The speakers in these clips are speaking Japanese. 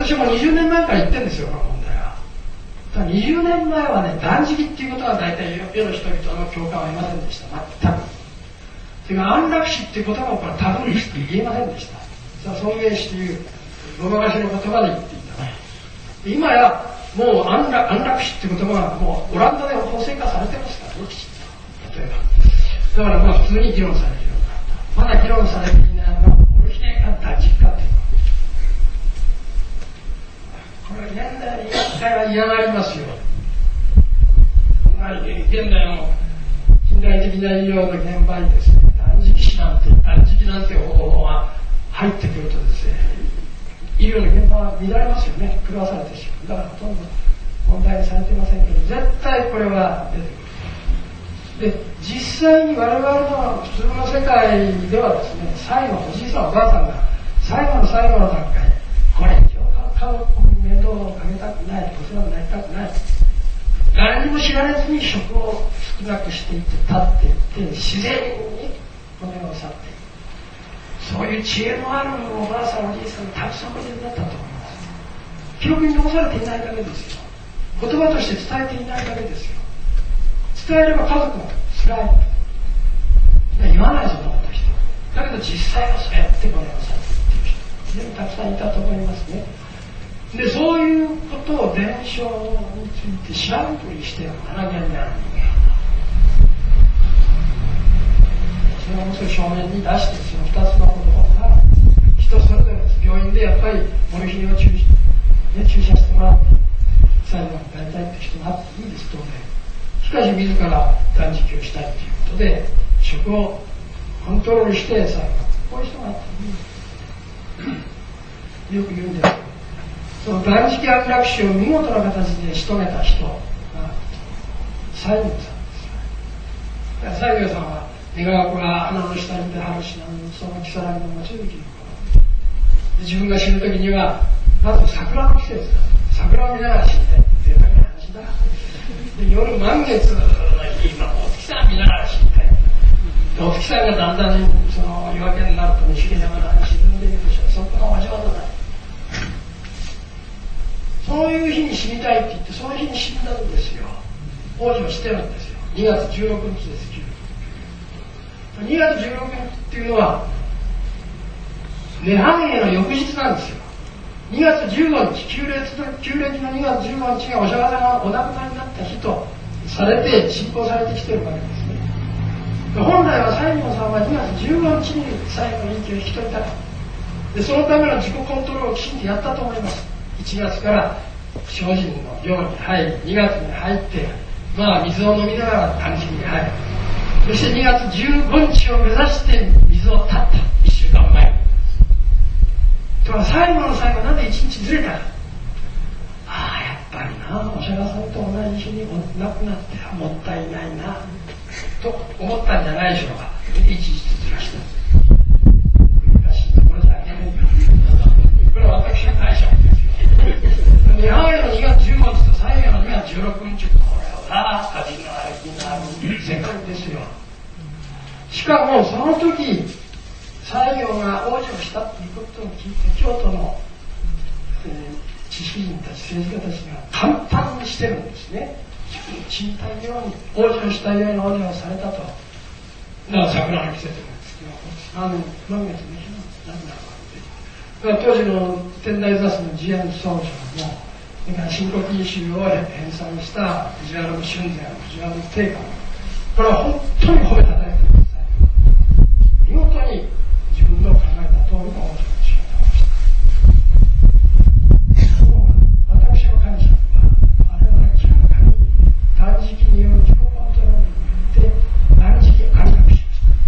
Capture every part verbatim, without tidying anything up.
私もにじゅうねんまえから言ってるんですよ、この問題は。にじゅうねんまえはね、断食っていうことは大体世の人々の共感は得ませんでした。全く。それから安楽死っていうこともこれはタブーにして言えませんでした。尊厳死というごまかしの言葉で言っていた。今やもう安楽、安楽死っていう言葉がもうオランダで法制化されてますからね、きちっと。例えば。だからまあ普通に議論されるようになった。まだ議論されていないのが、オルヒネか断食かっていう。これは現代に一回は嫌がりますよ。現代の近代的な医療の現場にですね、断食死なんて、断食なんて方法が入ってくるとですね、医療の現場は乱れますよね、狂わされてしまう。だからほとんど問題にされていませんけど、絶対これは出てくる。で、実際に我々の普通の世界ではですね、最後、おじいさんおばあさんが最後の最後の段階、これ以上家族に面倒をかけたくない、お世話になりたくない、誰にも知られずに食を少なくしていって立っていって自然にこの世を去っていく、そういう知恵のあるおばあさんおじいさんたくさんおいでになったと思います。記録に残されていないだけですよ。言葉として伝えていないだけですよ。伝えれば家族も辛い、言わないぞと思った人だけど実際はそうやってこの世を去っていく人非常にたくさんいたと思いますね。で、そういうことを伝承について知らんぷりしてはならないんだろう。それをもう少し正面に出して、そのふたつの子供が人それぞれ病院でやっぱりモルヒネを注射、ね、注射してもらって最後に帰りたいって人があっていいです当然。しかし自ら断食をしたいということで食をコントロールして最後こういう人があっていいよく言うんです。その断食安楽死を見事な形で仕留めた人が西行さんですよ。西行さんは願わくが花の下に出はるしなのその木更木の望月の自分が死ぬ時にはまず桜の季節だ、桜を見ながら死にたいって贅沢な話だ。で夜満月の日のお月さん見ながら死にたい。お月さんがだんだんその夜明けになると西山に沈んでいるでしょう。そこがお上手だ。そういう日に死にたいって言ってその日に死んだんですよ。往生してるんですよ。にがつじゅうろくにちです。にがつじゅうろくにちっていうのは涅槃会の翌日なんですよ。にがつじゅうごにち、旧暦のにがつじゅうごにちがお釈迦様がお亡くなりになった日とされて信仰されてきてるわけですね。本来は西行さんはにがつじゅうごにちに最後の息を引き取りたかった。でそのための自己コントロールをきちんとやったと思います。いちがつから精進の寮に入り、にがつに入ってまあ水を飲みながら断食に入る。そしてにがつじゅうごにちを目指して水を断った。いっしゅうかんまえとは最後の最後なんでいちにちずれたか。ああやっぱりなお釈迦さんと同じ日に亡くなってはもったいないなと思ったんじゃないでしょうか。いちにちずらした。難しいところじゃない。これは私の解釈ですよ。涅槃会のにがつじゅうごにちと西行のにがつじゅうろくにちこれはな味のある日のある世界ですよ。しかもその時西行が往生したということを聞いて京都の、えー、知識人たち政治家たちが簡単にしてるんですね。自分の賃貸ように往生したように往生されたと。だから桜の季節の月は何満月の日の何なのかって。だから当時の天台座主の慈円僧正もそれから新古今集を編纂した藤原の春禅、藤原の定家、これは本当に褒めたたえてください。見事に自分の考えた通りの往生の仕方をした。私の感謝は、あれは明らかに断食による自己コントロールによって断食を完了し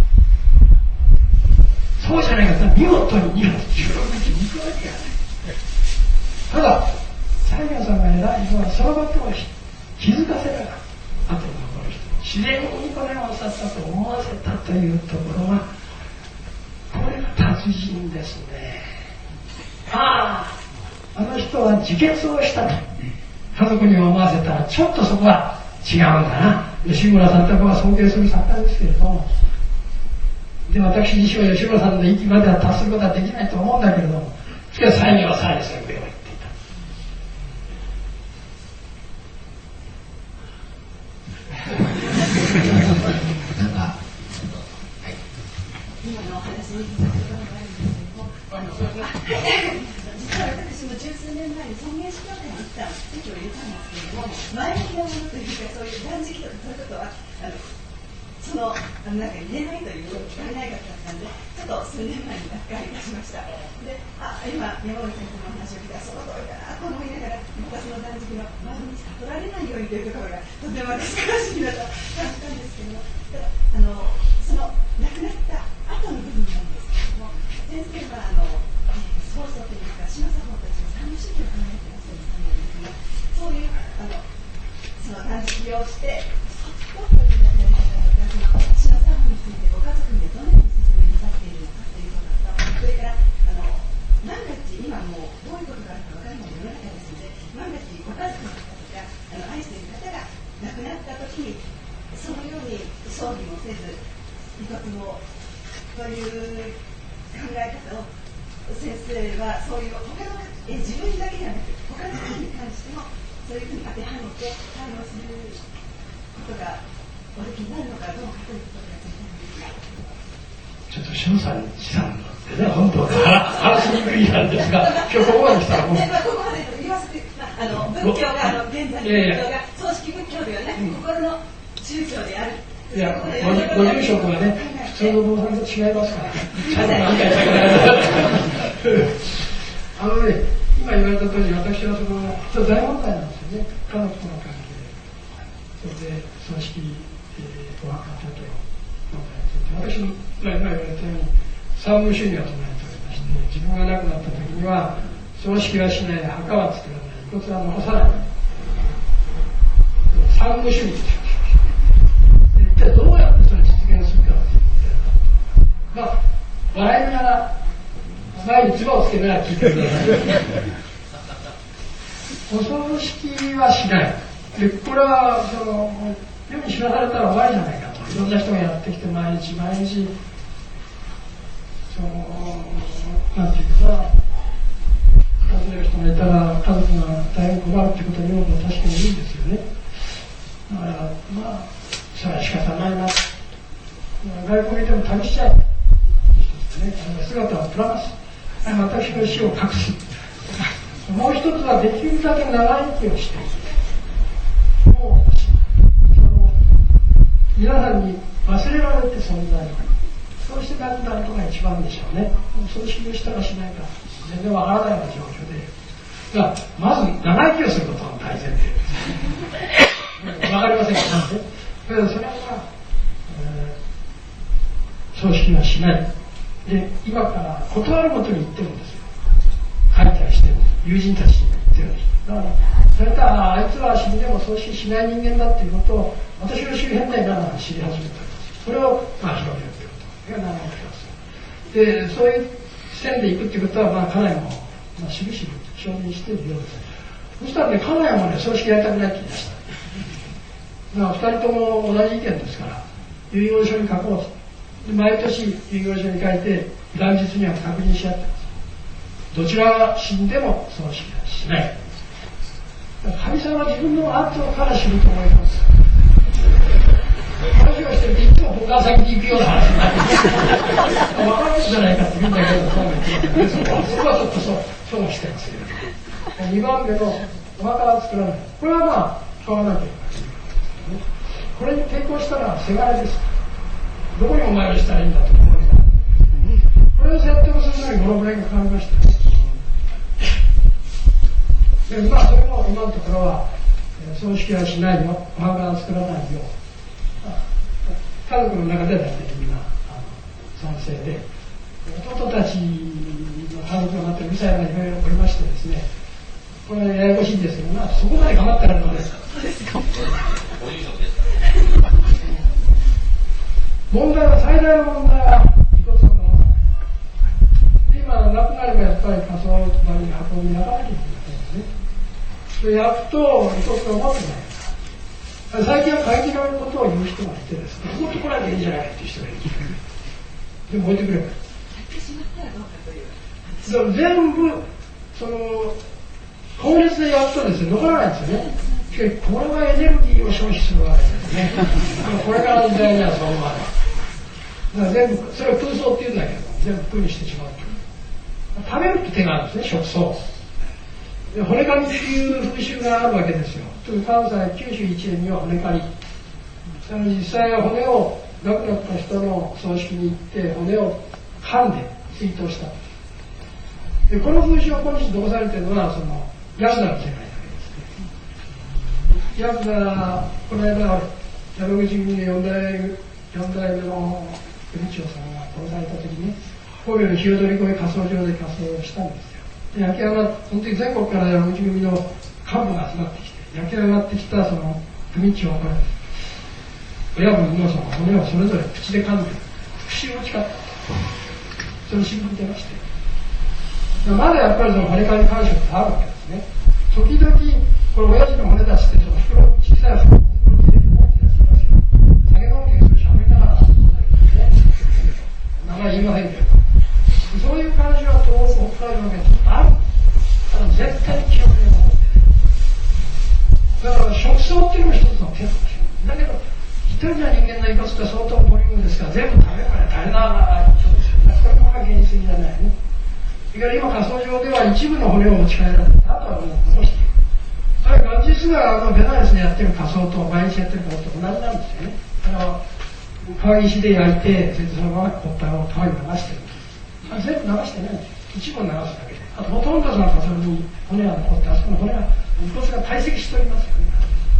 ました。そうじゃないかと見事ににがつじゅうろくにちに行くわけやね。ただ西行さんが偉いのはそのことを気づかせながら後に残る人自然にこれを去ったと思わせたというところがこれが達人ですね。あああの人は自決をしたと家族に思わせたらちょっとそこは違うんだな。吉村さんとかは尊敬する作家ですけれども、で私自身は吉村さんの域までは達することはできないと思うんだけれども、しかし西行はさえそれを言っていた。 年前に尊厳死協会に一旦席を入れたんですけれども、前向きなものというか、そういう断食とかそういうことは、あのそのあのなんか言えないという足りないかったんで、ちょっと数年前に脱会いたしました。で、あ今山口先生の話を聞いたらその通りだなと思いながら、またその断食の毎日悟られないようにというところがとても私が不思議だと感じたんですけども、ただあのその亡くなった後の部分なんですけども、先生はあの曹操というか島作法たちの三無主義を考えていらっしゃるんですが、そういうあのその断食をしてそっとというやり方島作法についてご家族にはどのように説明なさっているのかということと、それからあの万が一今もうどういうことがあるか分からない世の中ですので、万が一ご家族の方とかあの愛している方が亡くなった時にそのように葬儀もせず遺骨もという考え方を先生はそういう他のえ自分だけではなく他の方に関してもそういうふうに当てはめて対応することがおできになるのかどうかということが知りたいんですが、 ちょっと志野さんに時短でね、本当は話しにくいなんですが、今日ここまで来たらもうここまで言わせて、まあ、あの仏教があの現在の仏教が葬式仏教ではなく、うん、心の宗教である。 いや、ご, ご住職はね、普通の坊さんと違いますから、ちゃんと理解してくれないあのね、今言われた通り、私はその、ちょっと大問題なんですよね、家族との関係で、それで葬式、えー、お墓とと問題について、私も、まあ、今言われたように、三無主義が唱えておりまして、自分が亡くなった時には、葬式はしない、墓は作らない、遺骨は残さない、三無主義ですよ。一体どうやってそれ実現するかっていう問題があった。まあ、笑いながら前に唾をつけながら聞いてください。お葬式はしない。で、これはその世に知らされたら終わりじゃないかと。いろんな人がやってきて毎日毎日そのなんていうか訪れる人がいたら家族が大変困るってことを言うのは確かにいいんですよね。だからまあそれは仕方ないな。外国にいても旅しちゃえ。姿をプラス。私の死を隠す。もう一つはできるだけ長生きをして、もう皆さんに忘れられて存在を。そうして亡くなるのが一番でしょうね。葬式をしたかしないか全然わからないような状況で。だからまず長生きをすることが大前提です。わかりませんかね。それは、えー、葬式はしない。で、今から断ることに言ってるんですよ。書いたりしてる友人たちに言ってるんです。だから、それからあいつは死んでも葬式しない人間だっていうことを私の周辺で今まで知り始めております。それを、まあ、広げるということが長い気がする。で、そういう線でいくっていうことは、まあ、家内も、まあ、しぶしぶ承認しているようです。そしたらね、家内もね、葬式やりたくないって言いました。まあ、ふたりとも同じ意見ですから遺言書に書こうと。毎年遺言書に書いて元日には確認し合ってます。どちらが死んでも葬式はしない。神様は自分の後から死ぬと思います。話をしてるといつも僕が先に行くような話になって分かるんじゃないかって言うんだけど、そう言ってそこはちょっとそうそうしてますけど、にばんめのお墓は作らない。これはまあ買わなきゃいけない。これに抵抗したらせがれです。どこにお参りしたらいいんだと思います。これを説得するのにごろくねんかかりました。で、まあそれも今のところは葬式はしないよ、お墓は作らないよ。家族の中では大体みんな賛成で、弟たちの家族がまたうるさいのがいろいろおりましてですね、これはややこしいんですけど、まあそこまで構ってあるのです。問題は最大の問題は遺骨のもの。今亡くなればやっぱり火葬場に運びながらなきゃいけないんですね。で焼くと遺骨が重くなる。最近は会議のことを言う人がいてですね、持ってこないといいんじゃないかっていう人がいる。でも置いてくればいい。全部その高熱で焼くとですね、残らないんですよね。これはエネルギーを消費するわけですね。これからの時代にはそう思わない。だから全部それを空想って言うんだけど、全部空にしてしまう。食べるって手があるんですね、食草。 で骨刈りっていう風習があるわけですよ。関西九州一円には骨刈り。実際は骨を亡くなった人の葬式に行って骨を噛んで追悼した。でこの風習を今日残されているのはその安田の世界だけですね。安田この間山口組の四代四代目の国長さんが殺された時に神戸の日踊り越え火葬場で火葬したんですよ。で焼き上がっ本当に全国から山口組の幹部が集まってきて焼き上がってきたその組長が親分のその骨をそれぞれ口で噛んで復讐を誓った。その新聞に出まして。まだやっぱりその骨刈り干渉ってあるわけですね。時々これ親父の骨出してその袋小さい袋を入れて持って出しますよ。酒飲んでる人喋りながら名前言いませんけど、そういう感じは東北海道の現実ある。ただ絶対に記憶に残ってない。だから食葬っていうのも一つの手かもしれない。だけど一人の人間の遺骨って相当ボリュームですから全部食べるから垂れながら一緒ですよね。これも原因性じゃないね。だから今火葬場では一部の骨を持ち帰られてあとはもう残していく。あれガンジスがあのベナレスでやってる火葬と毎日やってることと同じなんですよね。あの川岸で焼いてそれでそのまま骨体を川に流してるんです。あれ全部流してないんですよ。一部を流すだけで。あとほとんどその火葬に骨が残ってあそこの骨が遺骨が堆積しておりますよね。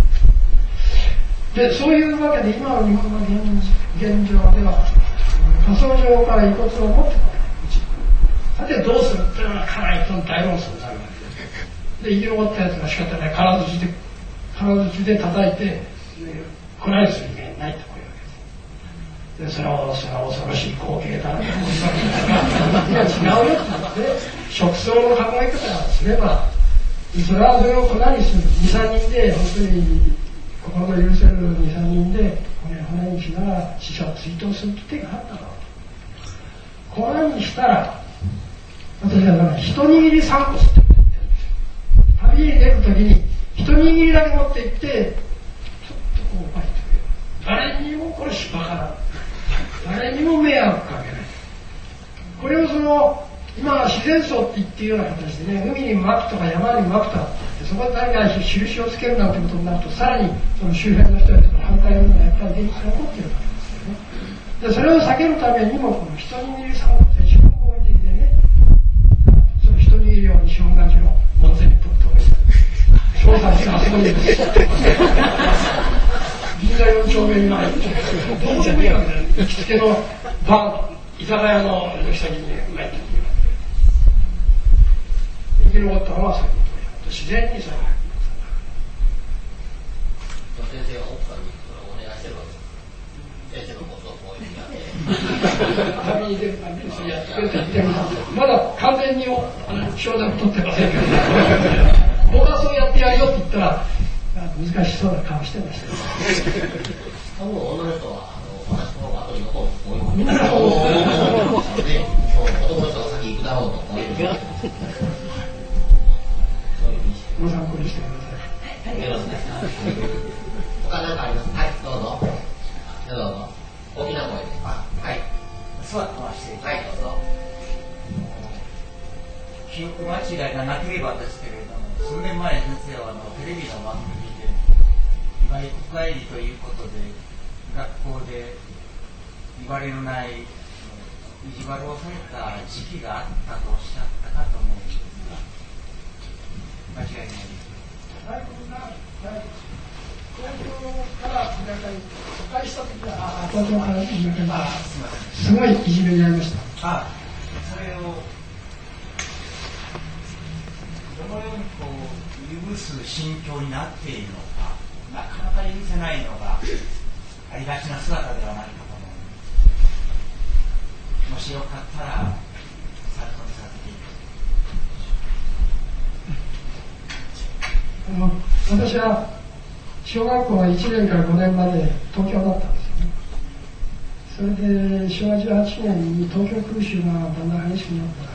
でそういうわけで今の日本の 現, 現状では火葬場から遺骨を持ってこない。さてどうするっていうのはかなり大論争になるわけです。で生き残ったやつが仕方ない金槌で金槌で叩いてこないする人間ないとこういうわけです。でそれはそれは恐ろしい光景だなと思いますが違うよって言って食葬の考え方をすればそれはそれを粉にするにさんにんで本当に心の許せるにさんにんで骨骨にしながら死者を追悼する手があっただろうと。粉にしたら私は一握り三個って言ってるんですよ。旅に出るときに一握りだけ持って行ってちょっとこう巻いてくれる。誰にもこれしばから誰にも迷惑かけない。これをその今は自然葬って言ってるような形でね海に巻くとか山に巻くとかってそこで誰が印をつけるなんてことになるとさらにその周辺の人たちが反対のがやっぱり現実に起こってるわけですよね。でそれを避けるためにもこの一握り三個って資本合理的でねその一握りを西本願寺の門前にぶっと置いて調査してあそこに銀座よん丁目にないどうでもいいわけで行きつけのバー居酒屋の下にね巻いてる生き残ったのはそういうことで自然にそれが先生が奥さんにお願いしてるわけです。先生のことをこういうふうにやって旅に出るたびにそれやってくれて言ってるんですけどまだ完全にあの承諾取ってませんけど僕はそうやってやるよって言ったら難しそうな顔してましたよ。 多分女の人はあの私の方が後に残るこういうことで男の人が先行くだろうとこういうご参考にしてください。 よろしくです。他何かあります？はい、どうぞ。どうぞ。大きな声です。はい。 座ってまして、 はい、どうぞ。 記憶間違いがなければですけれども、数年前先生はあのテレビの番組で今井国帰りということで学校で言われのない意地悪をされた時期があったとおっしゃったかと思うんですが、間違いないです。 大学が大学東京から田舎に疎開した時はあ東京から田舎にあすみませんすごいいじめにありました。 あそれをどのようにこう許す心境になっているのかなかなか許せないのがありがちな姿ではないかと思う。もしよかったら参考にさせていただきます。 あの私は小学校はいちねんからごねんまで東京だったんですよね。それでしょわじゅうはちねんに東京空襲がだんだん激しくなった